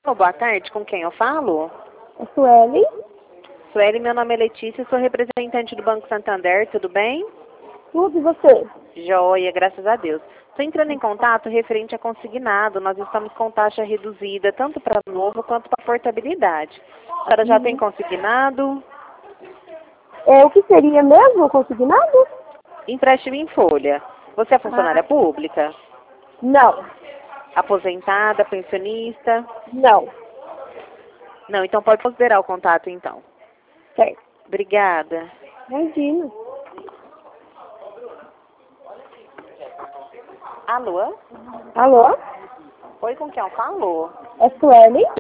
Boa tarde, com quem eu falo? É Sueli? Sueli, meu nome é Letícia, sou representante do Banco Santander, tudo bem? Tudo e você? Joia, graças a Deus. Estou entrando em contato referente a consignado, nós estamos com taxa reduzida, tanto para novo quanto para portabilidade. A senhora já tem consignado? O que seria mesmo o consignado? Empréstimo em folha. Você é funcionária pública? Não, Aposentada, pensionista? não. Não, então pode considerar o contato então. Certo. Obrigada. Imagina. Alô? Alô? Oi, com quem eu falo? É Sueli?